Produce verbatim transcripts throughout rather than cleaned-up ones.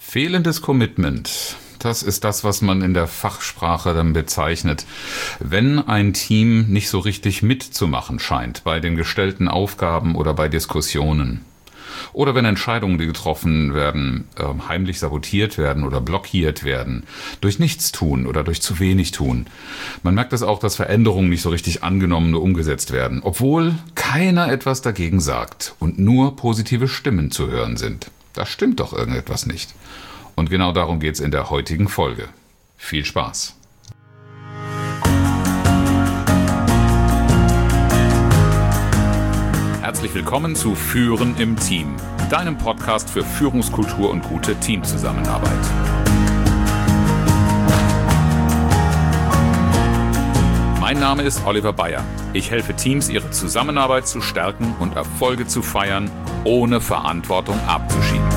Fehlendes Commitment, das ist das, was man in der Fachsprache dann bezeichnet, wenn ein Team nicht so richtig mitzumachen scheint bei den gestellten Aufgaben oder bei Diskussionen. Oder wenn Entscheidungen, die getroffen werden, heimlich sabotiert werden oder blockiert werden, durch Nichtstun oder durch zu wenig tun. Man merkt es auch, dass Veränderungen nicht so richtig angenommen oder umgesetzt werden, obwohl keiner etwas dagegen sagt und nur positive Stimmen zu hören sind. Da stimmt doch irgendetwas nicht. Und genau darum geht es in der heutigen Folge. Viel Spaß! Herzlich willkommen zu Führen im Team, deinem Podcast für Führungskultur und gute Teamzusammenarbeit. Mein Name ist Oliver Bayer. Ich helfe Teams, ihre Zusammenarbeit zu stärken und Erfolge zu feiern, ohne Verantwortung abzuschieben.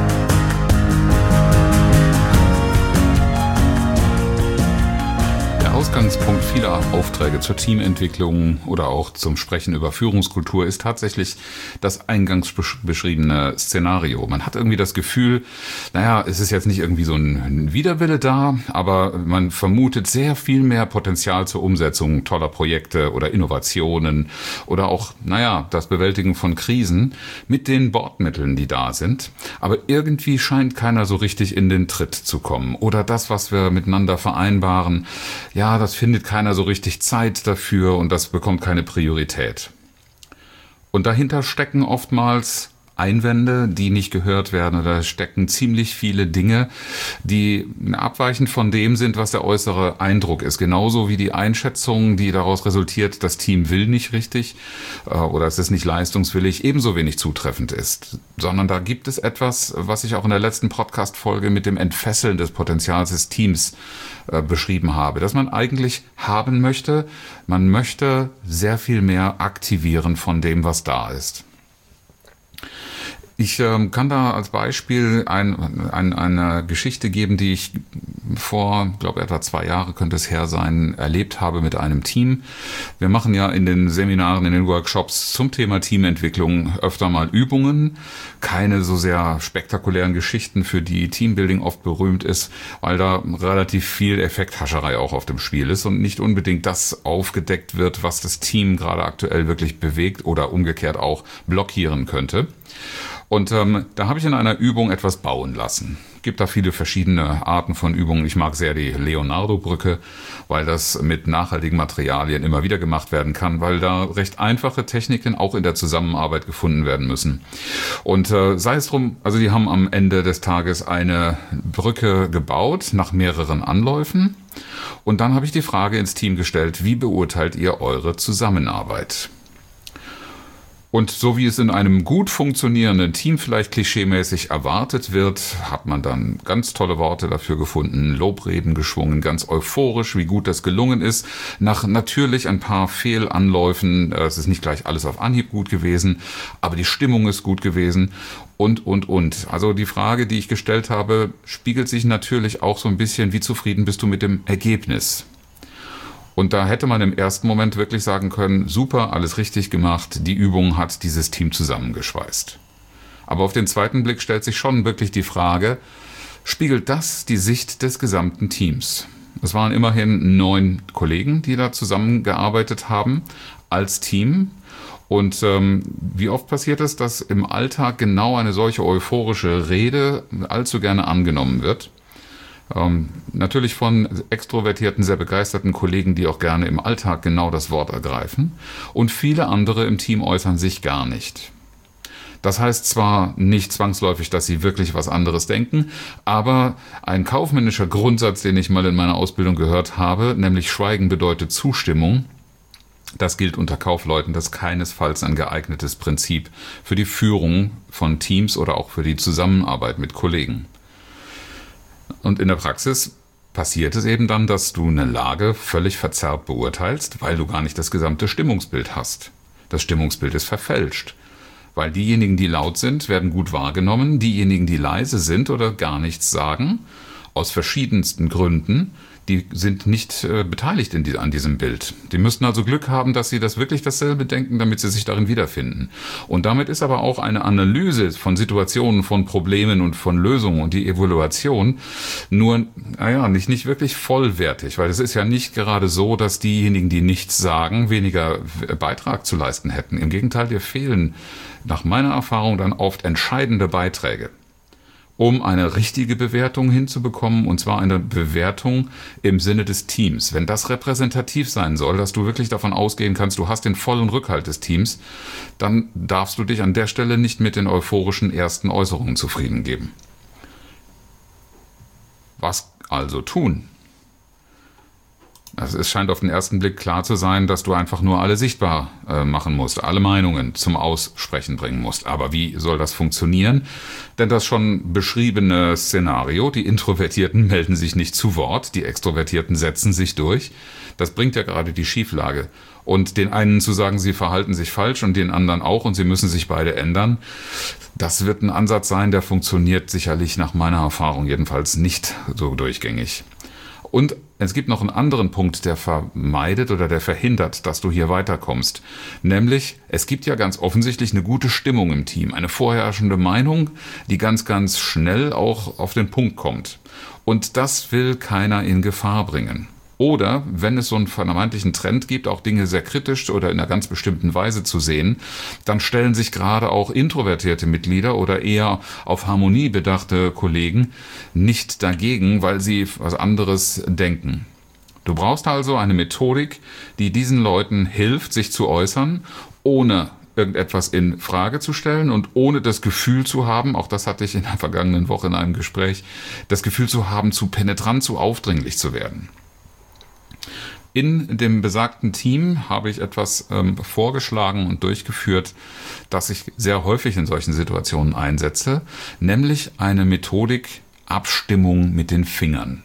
Ausgangspunkt vieler Aufträge zur Teamentwicklung oder auch zum Sprechen über Führungskultur ist tatsächlich das eingangs beschriebene Szenario. Man hat irgendwie das Gefühl, naja, es ist jetzt nicht irgendwie so ein Widerwille da, aber man vermutet sehr viel mehr Potenzial zur Umsetzung toller Projekte oder Innovationen oder auch, naja, das Bewältigen von Krisen mit den Bordmitteln, die da sind. Aber irgendwie scheint keiner so richtig in den Tritt zu kommen. Oder das, was wir miteinander vereinbaren, ja, Ja, das findet keiner so richtig Zeit dafür und das bekommt keine Priorität. Und dahinter stecken oftmals Einwände, die nicht gehört werden, oder stecken ziemlich viele Dinge, die abweichend von dem sind, was der äußere Eindruck ist. Genauso wie die Einschätzung, die daraus resultiert, das Team will nicht richtig oder es ist nicht leistungswillig, ebenso wenig zutreffend ist. Sondern da gibt es etwas, was ich auch in der letzten Podcast-Folge mit dem Entfesseln des Potenzials des Teams äh, beschrieben habe, dass man eigentlich haben möchte, man möchte sehr viel mehr aktivieren von dem, was da ist. Ich ähm, kann da als Beispiel ein, ein, eine Geschichte geben, die ich vor, ich glaube etwa zwei Jahre könnte es her sein, erlebt habe mit einem Team. Wir machen ja in den Seminaren, in den Workshops zum Thema Teamentwicklung öfter mal Übungen. Keine so sehr spektakulären Geschichten, für die Teambuilding oft berühmt ist, weil da relativ viel Effekthascherei auch auf dem Spiel ist und nicht unbedingt das aufgedeckt wird, was das Team gerade aktuell wirklich bewegt oder umgekehrt auch blockieren könnte. Und ähm, da habe ich in einer Übung etwas bauen lassen. Es gibt da viele verschiedene Arten von Übungen. Ich mag sehr die Leonardo-Brücke, weil das mit nachhaltigen Materialien immer wieder gemacht werden kann, weil da recht einfache Techniken auch in der Zusammenarbeit gefunden werden müssen. Und äh, sei es drum, also die haben am Ende des Tages eine Brücke gebaut nach mehreren Anläufen. Und dann habe ich die Frage ins Team gestellt, wie beurteilt ihr eure Zusammenarbeit? Und so wie es in einem gut funktionierenden Team vielleicht klischeemäßig erwartet wird, hat man dann ganz tolle Worte dafür gefunden, Lobreden geschwungen, ganz euphorisch, wie gut das gelungen ist. Nach natürlich ein paar Fehlanläufen, es ist nicht gleich alles auf Anhieb gut gewesen, aber die Stimmung ist gut gewesen und, und, und. Also die Frage, die ich gestellt habe, spiegelt sich natürlich auch so ein bisschen, wie zufrieden bist du mit dem Ergebnis? Und da hätte man im ersten Moment wirklich sagen können, super, alles richtig gemacht, die Übung hat dieses Team zusammengeschweißt. Aber auf den zweiten Blick stellt sich schon wirklich die Frage, spiegelt das die Sicht des gesamten Teams? Es waren immerhin neun Kollegen, die da zusammengearbeitet haben als Team. Und ähm, wie oft passiert es, dass im Alltag genau eine solche euphorische Rede allzu gerne angenommen wird? Ähm, natürlich von extrovertierten, sehr begeisterten Kollegen, die auch gerne im Alltag genau das Wort ergreifen. Und viele andere im Team äußern sich gar nicht. Das heißt zwar nicht zwangsläufig, dass sie wirklich was anderes denken, aber ein kaufmännischer Grundsatz, den ich mal in meiner Ausbildung gehört habe, nämlich Schweigen bedeutet Zustimmung, das gilt unter Kaufleuten, das ist keinesfalls ein geeignetes Prinzip für die Führung von Teams oder auch für die Zusammenarbeit mit Kollegen. Und in der Praxis passiert es eben dann, dass du eine Lage völlig verzerrt beurteilst, weil du gar nicht das gesamte Stimmungsbild hast. Das Stimmungsbild ist verfälscht, weil diejenigen, die laut sind, werden gut wahrgenommen, diejenigen, die leise sind oder gar nichts sagen, aus verschiedensten Gründen, die sind nicht äh, beteiligt in die, an diesem Bild. Die müssten also Glück haben, dass sie das wirklich dasselbe denken, damit sie sich darin wiederfinden. Und damit ist aber auch eine Analyse von Situationen, von Problemen und von Lösungen und die Evaluation nur, naja, nicht, nicht wirklich vollwertig, weil es ist ja nicht gerade so, dass diejenigen, die nichts sagen, weniger Beitrag zu leisten hätten. Im Gegenteil, dir fehlen nach meiner Erfahrung dann oft entscheidende Beiträge, um eine richtige Bewertung hinzubekommen, und zwar eine Bewertung im Sinne des Teams. Wenn das repräsentativ sein soll, dass du wirklich davon ausgehen kannst, du hast den vollen Rückhalt des Teams, dann darfst du dich an der Stelle nicht mit den euphorischen ersten Äußerungen zufrieden geben. Was also tun? Also es scheint auf den ersten Blick klar zu sein, dass du einfach nur alle sichtbar äh, machen musst, alle Meinungen zum Aussprechen bringen musst. Aber wie soll das funktionieren? Denn das schon beschriebene Szenario, die Introvertierten melden sich nicht zu Wort, die Extrovertierten setzen sich durch. Das bringt ja gerade die Schieflage. Und den einen zu sagen, sie verhalten sich falsch und den anderen auch und sie müssen sich beide ändern, das wird ein Ansatz sein, der funktioniert sicherlich nach meiner Erfahrung jedenfalls nicht so durchgängig. Und es gibt noch einen anderen Punkt, der vermeidet oder der verhindert, dass du hier weiterkommst. Nämlich, es gibt ja ganz offensichtlich eine gute Stimmung im Team, eine vorherrschende Meinung, die ganz, ganz schnell auch auf den Punkt kommt. Und das will keiner in Gefahr bringen. Oder, wenn es so einen vermeintlichen Trend gibt, auch Dinge sehr kritisch oder in einer ganz bestimmten Weise zu sehen, dann stellen sich gerade auch introvertierte Mitglieder oder eher auf Harmonie bedachte Kollegen nicht dagegen, weil sie was anderes denken. Du brauchst also eine Methodik, die diesen Leuten hilft, sich zu äußern, ohne irgendetwas in Frage zu stellen und ohne das Gefühl zu haben, auch das hatte ich in der vergangenen Woche in einem Gespräch, das Gefühl zu haben, zu penetrant, zu aufdringlich zu werden. In dem besagten Team habe ich etwas ähm, vorgeschlagen und durchgeführt, das ich sehr häufig in solchen Situationen einsetze, nämlich eine Methodik Abstimmung mit den Fingern.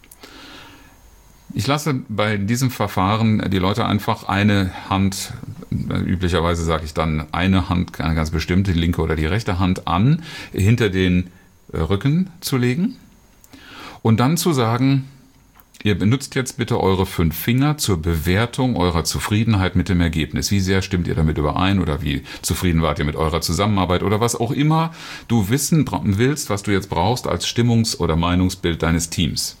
Ich lasse bei diesem Verfahren die Leute einfach eine Hand, üblicherweise sage ich dann eine Hand, eine ganz bestimmte, die linke oder die rechte Hand an, hinter den Rücken zu legen und dann zu sagen, ihr benutzt jetzt bitte eure fünf Finger zur Bewertung eurer Zufriedenheit mit dem Ergebnis. Wie sehr stimmt ihr damit überein oder wie zufrieden wart ihr mit eurer Zusammenarbeit oder was auch immer du wissen willst, was du jetzt brauchst als Stimmungs- oder Meinungsbild deines Teams.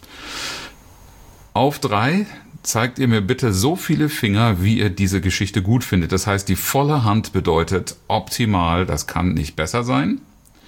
Auf drei zeigt ihr mir bitte so viele Finger, wie ihr diese Geschichte gut findet. Das heißt, die volle Hand bedeutet optimal, das kann nicht besser sein.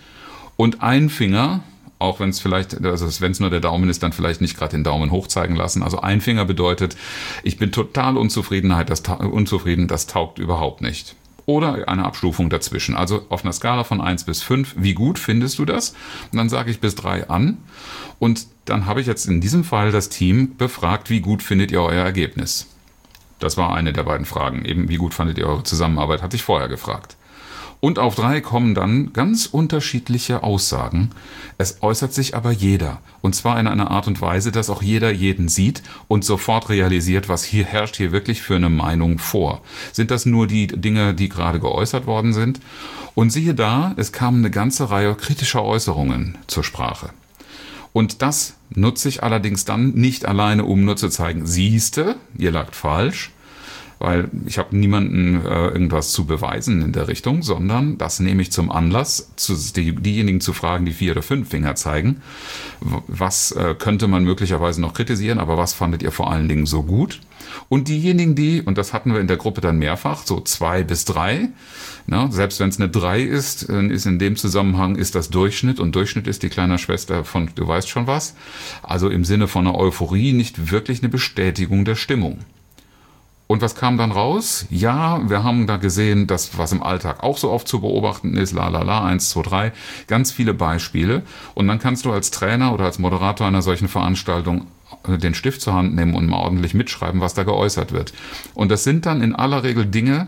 Und ein Finger, auch wenn es vielleicht, also wenn es nur der Daumen ist, dann vielleicht nicht gerade den Daumen hoch zeigen lassen. Also ein Finger bedeutet, ich bin total Unzufriedenheit, das, unzufrieden, das taugt überhaupt nicht. Oder eine Abstufung dazwischen. Also auf einer Skala von eins bis fünf, wie gut findest du das? Und dann sage ich bis drei an. Und dann habe ich jetzt in diesem Fall das Team befragt, wie gut findet ihr euer Ergebnis? Das war eine der beiden Fragen. Eben, wie gut fandet ihr eure Zusammenarbeit, hatte ich vorher gefragt. Und auf drei kommen dann ganz unterschiedliche Aussagen. Es äußert sich aber jeder. Und zwar in einer Art und Weise, dass auch jeder jeden sieht und sofort realisiert, was hier herrscht hier wirklich für eine Meinung vor. Sind das nur die Dinge, die gerade geäußert worden sind? Und siehe da, es kam eine ganze Reihe kritischer Äußerungen zur Sprache. Und das nutze ich allerdings dann nicht alleine, um nur zu zeigen, siehste, ihr lagt falsch, weil ich habe niemanden äh, irgendwas zu beweisen in der Richtung, sondern das nehme ich zum Anlass, zu, die, diejenigen zu fragen, die vier oder fünf Finger zeigen, was äh, könnte man möglicherweise noch kritisieren, aber was fandet ihr vor allen Dingen so gut? Und diejenigen, die, und das hatten wir in der Gruppe dann mehrfach, so zwei bis drei, na, selbst wenn es eine drei ist, ist in dem Zusammenhang ist das Durchschnitt und Durchschnitt ist die kleine Schwester von du weißt schon was, also im Sinne von einer Euphorie nicht wirklich eine Bestätigung der Stimmung. Und was kam dann raus? Ja, wir haben da gesehen, dass was im Alltag auch so oft zu beobachten ist, la la la, eins, zwei, drei, ganz viele Beispiele. Und dann kannst du als Trainer oder als Moderator einer solchen Veranstaltung den Stift zur Hand nehmen und mal ordentlich mitschreiben, was da geäußert wird. Und das sind dann in aller Regel Dinge,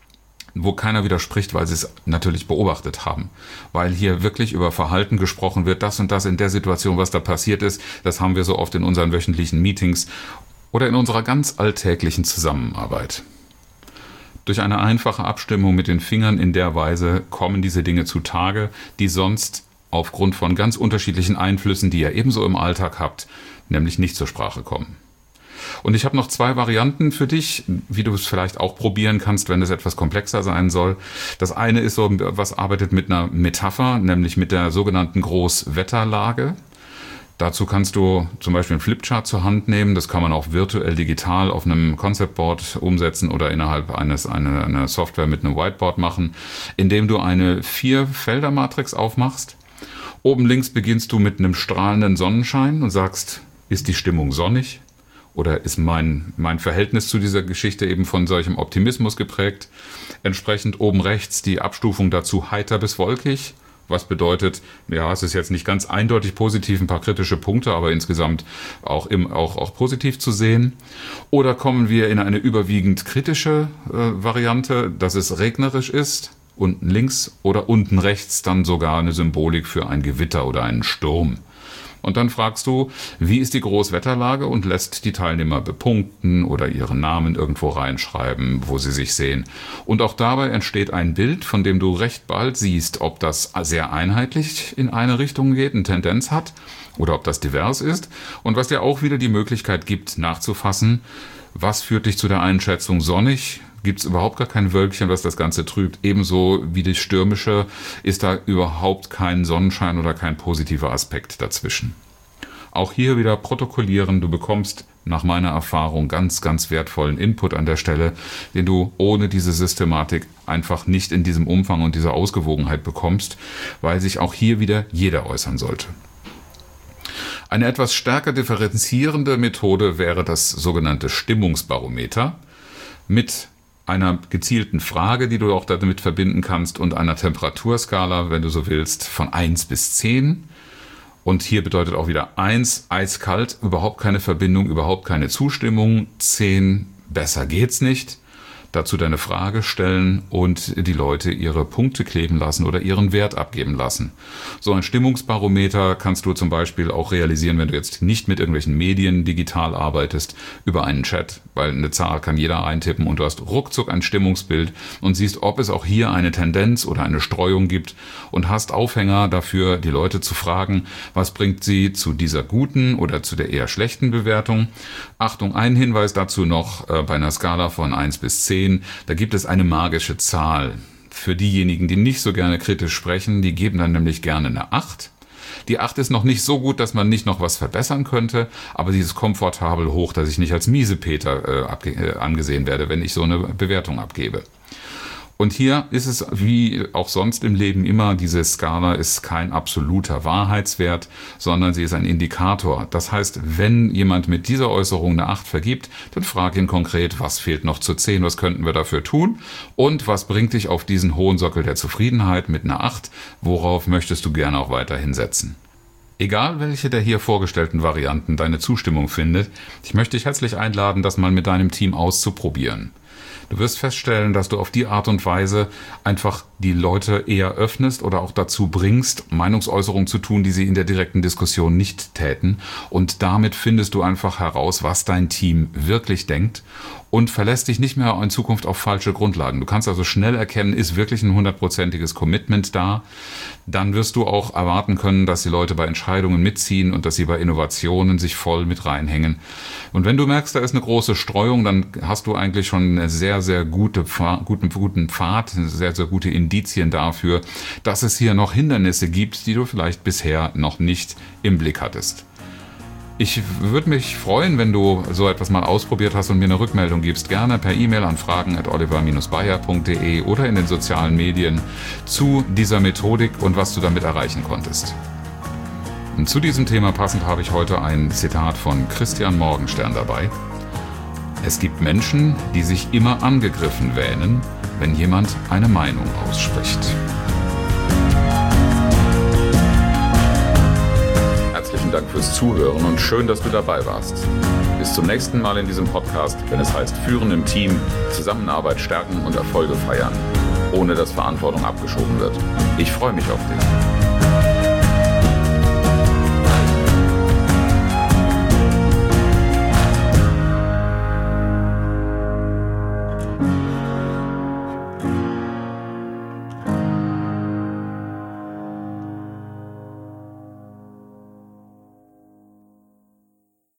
wo keiner widerspricht, weil sie es natürlich beobachtet haben. Weil hier wirklich über Verhalten gesprochen wird, das und das in der Situation, was da passiert ist, das haben wir so oft in unseren wöchentlichen Meetings oder in unserer ganz alltäglichen Zusammenarbeit. Durch eine einfache Abstimmung mit den Fingern in der Weise kommen diese Dinge zutage, die sonst aufgrund von ganz unterschiedlichen Einflüssen, die ihr ebenso im Alltag habt, nämlich nicht zur Sprache kommen. Und ich habe noch zwei Varianten für dich, wie du es vielleicht auch probieren kannst, wenn es etwas komplexer sein soll. Das eine ist so, was arbeitet mit einer Metapher, nämlich mit der sogenannten Großwetterlage. Dazu kannst du zum Beispiel einen Flipchart zur Hand nehmen. Das kann man auch virtuell digital auf einem Conceptboard umsetzen oder innerhalb eines eine, einer Software mit einem Whiteboard machen, indem du eine Vier-Felder-Matrix aufmachst. Oben links beginnst du mit einem strahlenden Sonnenschein und sagst, ist die Stimmung sonnig? Oder ist mein, mein Verhältnis zu dieser Geschichte eben von solchem Optimismus geprägt? Entsprechend oben rechts die Abstufung dazu heiter bis wolkig. Was bedeutet, ja, es ist jetzt nicht ganz eindeutig positiv, ein paar kritische Punkte, aber insgesamt auch, im, auch, auch positiv zu sehen. Oder kommen wir in eine überwiegend kritische äh, Variante, dass es regnerisch ist, unten links, oder unten rechts dann sogar eine Symbolik für ein Gewitter oder einen Sturm. Und dann fragst du, wie ist die Großwetterlage und lässt die Teilnehmer bepunkten oder ihren Namen irgendwo reinschreiben, wo sie sich sehen. Und auch dabei entsteht ein Bild, von dem du recht bald siehst, ob das sehr einheitlich in eine Richtung geht, eine Tendenz hat oder ob das divers ist. Und was dir auch wieder die Möglichkeit gibt, nachzufassen, was führt dich zu der Einschätzung sonnig? Gibt es überhaupt gar kein Wölkchen, was das Ganze trübt? Ebenso wie das Stürmische ist da überhaupt kein Sonnenschein oder kein positiver Aspekt dazwischen. Auch hier wieder protokollieren. Du bekommst nach meiner Erfahrung ganz, ganz wertvollen Input an der Stelle, den du ohne diese Systematik einfach nicht in diesem Umfang und dieser Ausgewogenheit bekommst, weil sich auch hier wieder jeder äußern sollte. Eine etwas stärker differenzierende Methode wäre das sogenannte Stimmungsbarometer mit einer gezielten Frage, die du auch damit verbinden kannst, und einer Temperaturskala, wenn du so willst, von eins bis zehn. Und hier bedeutet auch wieder eins eiskalt, überhaupt keine Verbindung, überhaupt keine Zustimmung. zehn besser geht's nicht. Dazu deine Frage stellen und die Leute ihre Punkte kleben lassen oder ihren Wert abgeben lassen. So ein Stimmungsbarometer kannst du zum Beispiel auch realisieren, wenn du jetzt nicht mit irgendwelchen Medien digital arbeitest, über einen Chat, weil eine Zahl kann jeder eintippen und du hast ruckzuck ein Stimmungsbild und siehst, ob es auch hier eine Tendenz oder eine Streuung gibt und hast Aufhänger dafür, die Leute zu fragen, was bringt sie zu dieser guten oder zu der eher schlechten Bewertung. Achtung, ein Hinweis dazu noch, äh, bei einer Skala von eins bis zehn, da gibt es eine magische Zahl. Für diejenigen, die nicht so gerne kritisch sprechen, die geben dann nämlich gerne eine acht. Die acht ist noch nicht so gut, dass man nicht noch was verbessern könnte, aber sie ist komfortabel hoch, dass ich nicht als Miesepeter äh, abge- äh, angesehen werde, wenn ich so eine Bewertung abgebe. Und hier ist es wie auch sonst im Leben immer, diese Skala ist kein absoluter Wahrheitswert, sondern sie ist ein Indikator. Das heißt, wenn jemand mit dieser Äußerung eine acht vergibt, dann frag ihn konkret, was fehlt noch zu zehn, was könnten wir dafür tun und was bringt dich auf diesen hohen Sockel der Zufriedenheit mit einer acht, worauf möchtest du gerne auch weiterhin setzen. Egal, welche der hier vorgestellten Varianten deine Zustimmung findet, ich möchte dich herzlich einladen, das mal mit deinem Team auszuprobieren. Du wirst feststellen, dass du auf die Art und Weise einfach die Leute eher öffnest oder auch dazu bringst, Meinungsäußerungen zu tun, die sie in der direkten Diskussion nicht täten. Und damit findest du einfach heraus, was dein Team wirklich denkt und verlässt dich nicht mehr in Zukunft auf falsche Grundlagen. Du kannst also schnell erkennen, ist wirklich ein hundertprozentiges Commitment da. Dann wirst du auch erwarten können, dass die Leute bei Entscheidungen mitziehen und dass sie bei Innovationen sich voll mit reinhängen. Und wenn du merkst, da ist eine große Streuung, dann hast du eigentlich schon eine sehr, sehr gute, guten, guten Pfad, sehr, sehr gute Indizien dafür, dass es hier noch Hindernisse gibt, die du vielleicht bisher noch nicht im Blick hattest. Ich würde mich freuen, wenn du so etwas mal ausprobiert hast und mir eine Rückmeldung gibst. Gerne per E-Mail an fragen at oliver Bindestrich bayer punkt de oder in den sozialen Medien zu dieser Methodik und was du damit erreichen konntest. Und zu diesem Thema passend habe ich heute ein Zitat von Christian Morgenstern dabei. Es gibt Menschen, die sich immer angegriffen wähnen, wenn jemand eine Meinung ausspricht. Herzlichen Dank fürs Zuhören und schön, dass du dabei warst. Bis zum nächsten Mal in diesem Podcast, wenn es heißt Führen im Team, Zusammenarbeit stärken und Erfolge feiern, ohne dass Verantwortung abgeschoben wird. Ich freue mich auf dich.